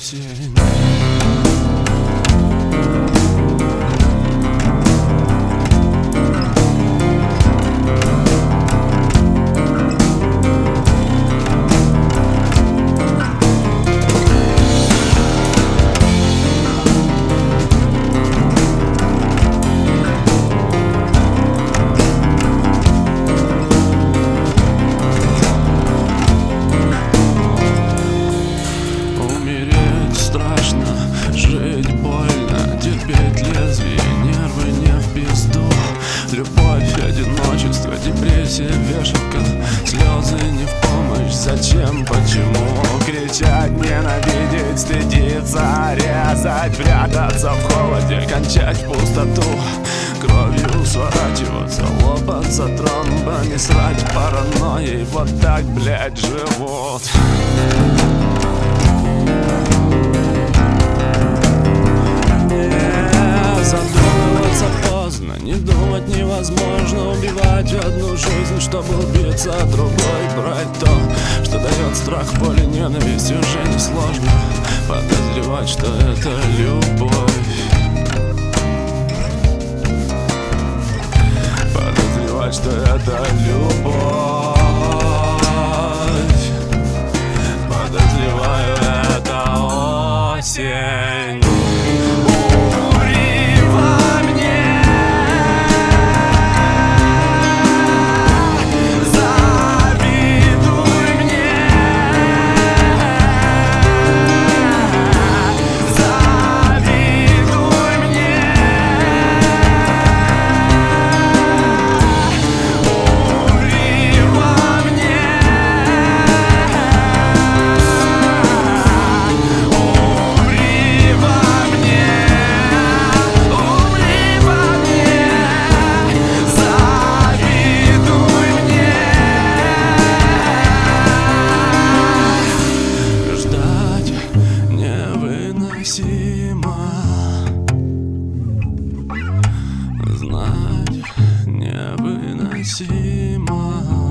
осень. Страшно, жить больно, терпеть лезвие, нервы не в пизду. Любовь, одиночество, депрессия, вешалка, слезы не в помощь. Зачем, почему? Кричать, ненавидеть, стыдиться, резать, прятаться в холоде, кончать в пустоту, кровью сворачиваться, лопаться тромбами, срать паранойей. Вот так, блядь, живут. Не думать невозможно, убивать одну жизнь, чтобы убиться от другой. Брать то, что дает страх, боль и ненависть, уже не сложно подозревать, что это любовь. Подозревать, что это любовь. Подозреваю, это осень. Знать невыносимо.